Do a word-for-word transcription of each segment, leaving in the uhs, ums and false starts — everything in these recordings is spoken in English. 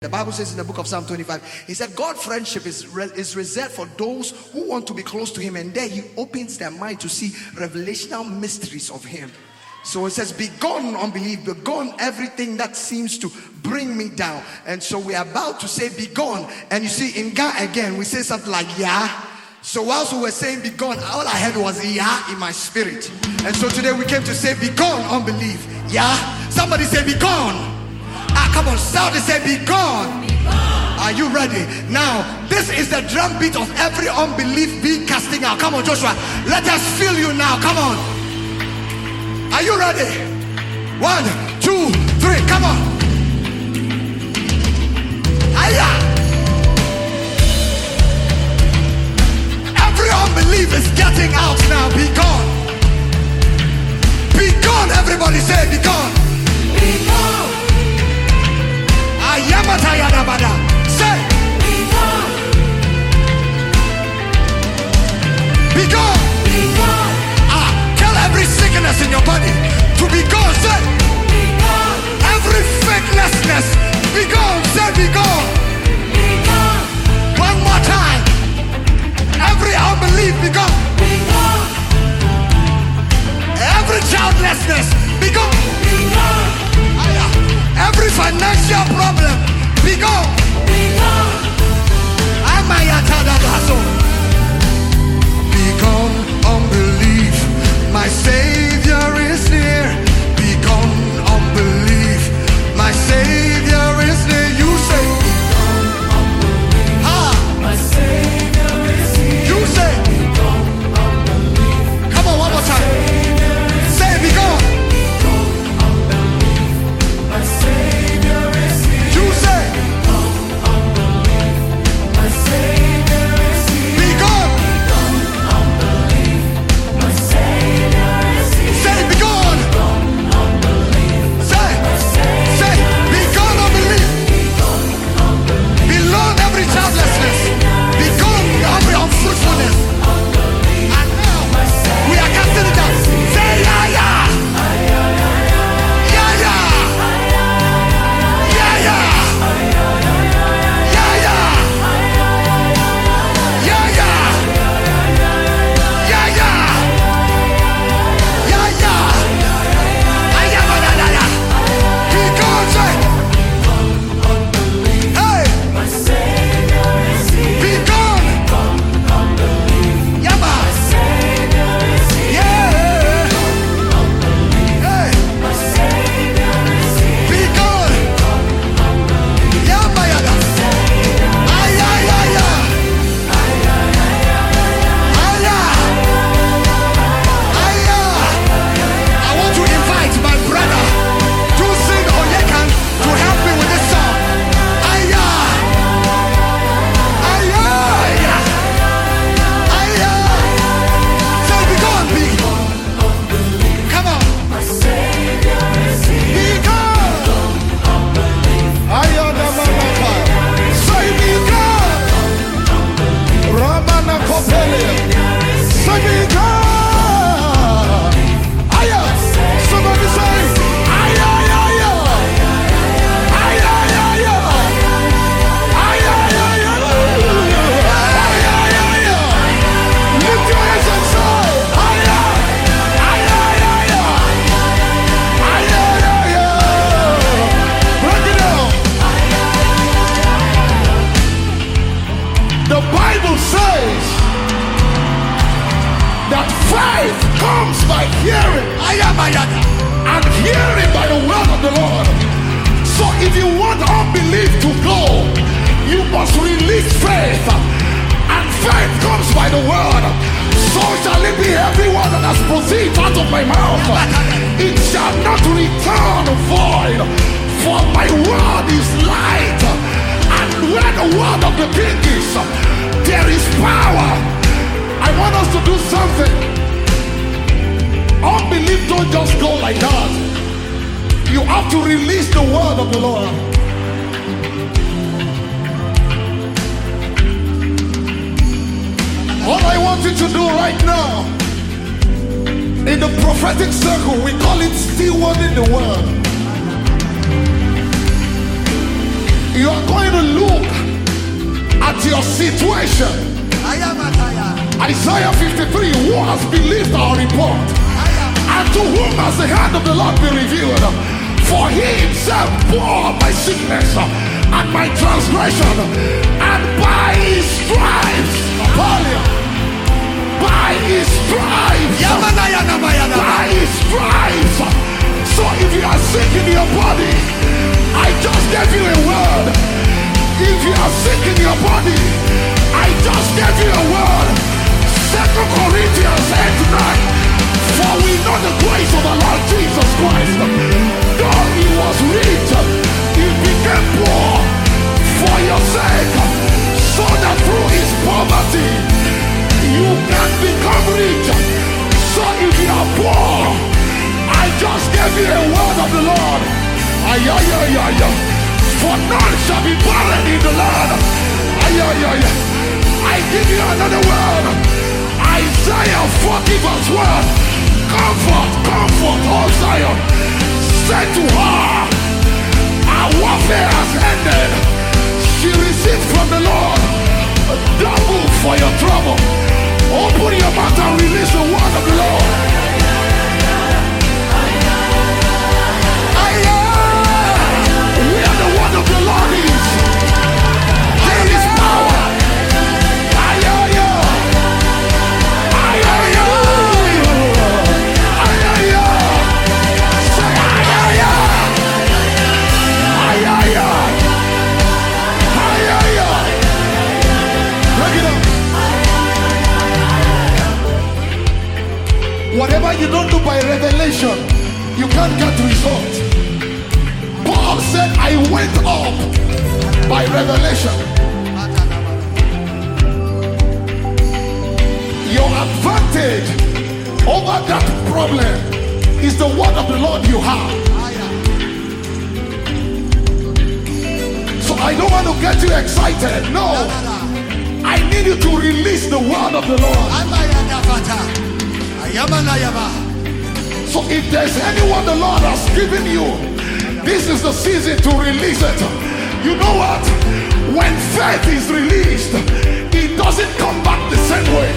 The Bible says in the book of Psalm twenty-five, he said, God friendship is, re- is reserved for those who want to be close to him. And there he opens their mind to see revelational mysteries of him. So it says, be gone unbelief, be gone everything that seems to bring me down. And so we are about to say be gone. And you see in Ga again, we say something like, yeah. So whilst we were saying be gone, all I heard was yeah in my spirit. And so today we came to say be gone unbelief. Yeah. Somebody say be gone. Ah, come on, shout and say, be gone. Be gone. Are you ready? Now, this is the drum beat of every unbelief being casting out. Come on, Joshua. Let us feel you now. Come on. Are you ready? One, two, three. Come on. Aya. Every unbelief is getting out now. Be gone. Be gone. Everybody say, be gone. Be gone. Ayamatayadabada. Say, be gone. Be gone. Be gone. Ah, tell every sickness in your body to be gone. Say, be gone. Every faithlessness, be gone. Say, be gone. Be gone. One more time. Every unbelief, be gone. Be gone. Every childlessness, be gone. Be gone. Every financial problem, be gone. Be gone. Be gone, unbelief. My Savior is near. Be gone, unbelief. My Savior is near. You say, be gone, unbelief. Ah. My Savior is near. You say, be gone, unbelief. Come on, one more time. Say, be gone. You are going to look at your situation. Isaiah fifty-three, who has believed our report? And to whom has the hand of the Lord been revealed? For he himself bore my sickness and my transgression, and by his stripes, by his stripes, by his stripes. So if you are sick in your body, I just gave you a word. If you are sick in your body, I just gave you a word. Second Corinthians eight nine. For we know the grace of the Lord Jesus Christ. Though he was rich, he became poor for your sake, so that through his poverty you can become rich. So if you are poor, I just gave you a word of the Lord. Ay, ay, ay, ay, ay. For none shall be barren in the land. Ay, ay, ay, ay. I give you another word. Isaiah forty verse one. Comfort, comfort, O Zion. Say to her, our warfare has ended. She received from the Lord a double for your trouble. Open your mouth and release the word of the Lord. Where the word of the Lord is, there is power. Whatever you don't do by revelation, you can't get results. Paul said, I went up by revelation. Your advantage over that problem is the word of the Lord you have. So I don't want to get you excited. No. I need you to release the word of the Lord. So if there's anyone the Lord has given you, this is the season to release it. You know what? When faith is released, it doesn't come back the same way.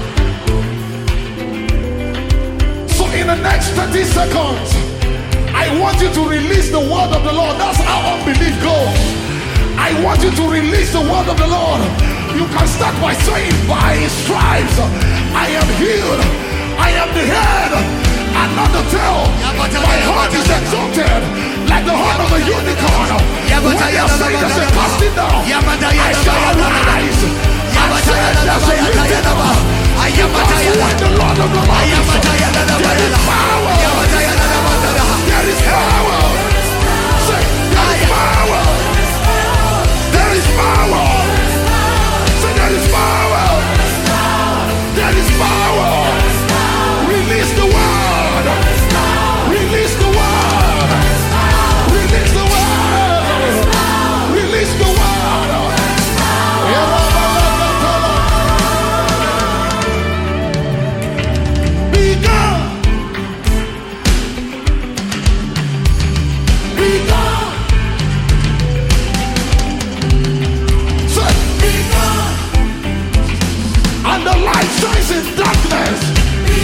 So in the next thirty seconds, I want you to release the word of the Lord. That's how unbelief goes. I want you to release the word of the Lord. You can start by saying, by his stripes I am healed. I am the head and not the tail. My heart is exalted like the horn of a unicorn. When they are saying there's a casting down, I shall arise. I said there's a lifting up. Because when the Lord of the Lord is, there is power. There is power. Say, there is power. There is power. Say, there is power. There is power. Release the word. Release the word. Release the word. Release the word. Be God. Be God. Say, be God. And the light shines in darkness.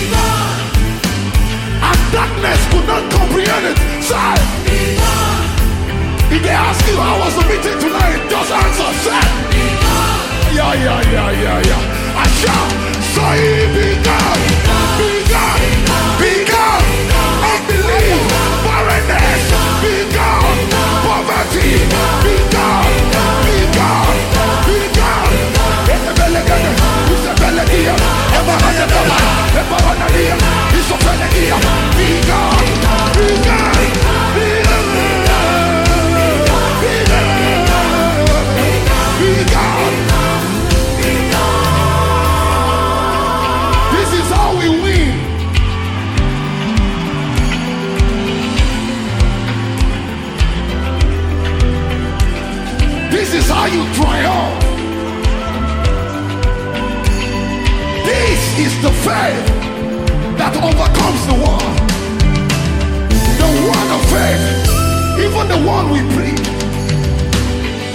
Darkness could not comprehend it. Say, if they ask you how was the meeting tonight, just answer. Say, yeah, yeah, yeah, yeah, yeah. I shall say, be God, be God, be God. Unbelief, barrenness, be God. Poverty, be God, be God, be God. It's a belegate, it's a belegate. Ever had a cover, ever had a deal. It's a belegate. Be God, be God, be God, be God, be God. This is how we win. This is how you triumph. This is the faith that overcomes the world. The word of faith, even the one we preach.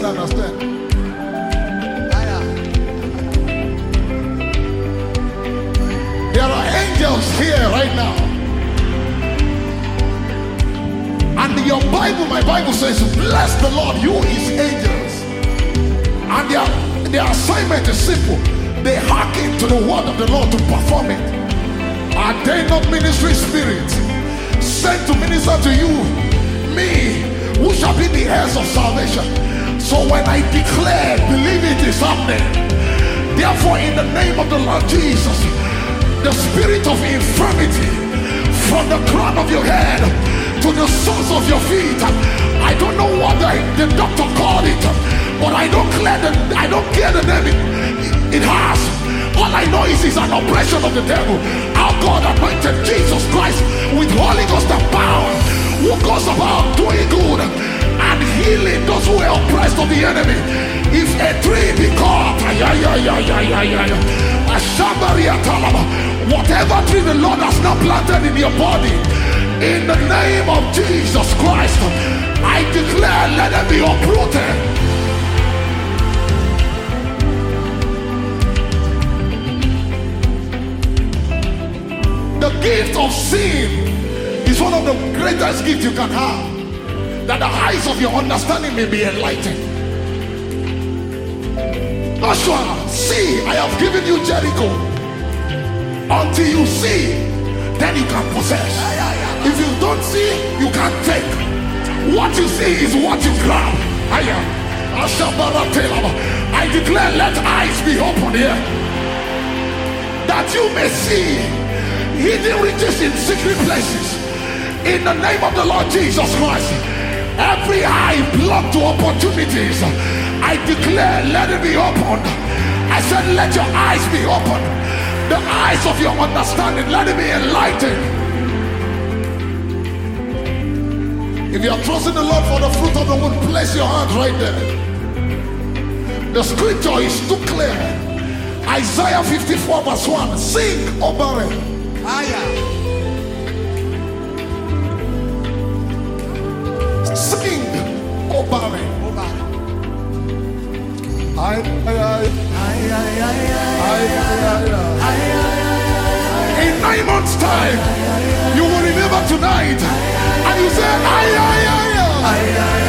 understand, understand. There are angels here right now. And your Bible, my Bible says, bless the Lord, you his angels. And their, their assignment is simple. They hearken to the word of the Lord to perform it. Are they not ministry spirits sent to minister to you, me, who shall be the heirs of salvation? So when I declare, believe it is happening. Therefore, in the name of the Lord Jesus, the spirit of infirmity from the crown of your head to the soles of your feet, I don't know what the, the doctor called it, but I don't clear the, I don't care the name it, it has. All I know is it's an oppression of the devil. Our God anointed Jesus Christ with Holy Ghost and power, who goes about doing good and healing those who are oppressed of the enemy. If a tree be caught, whatever tree the Lord has not planted in your body, in the name of Jesus Christ, I declare, let them be uprooted. The gift of seeing is one of the greatest gifts you can have, that the eyes of your understanding may be enlightened. Joshua, see, I have given you Jericho. Until you see, then you can possess. If you don't see, you can't take. What you see is what you grab. I declare, let eyes be open here, that you may see hidden riches in secret places. In the name of the Lord Jesus Christ, every eye blocked to opportunities, I declare, let it be opened. I said, let your eyes be opened. The eyes of your understanding, let it be enlightened. If you are trusting the Lord for the fruit of the womb, place your hand right there. The scripture is too clear. Isaiah fifty-four verse one. Sing, O barren. Sing, O barren. I, I, I, I, in nine months' time, you will remember tonight, and you say, I, I, I, I.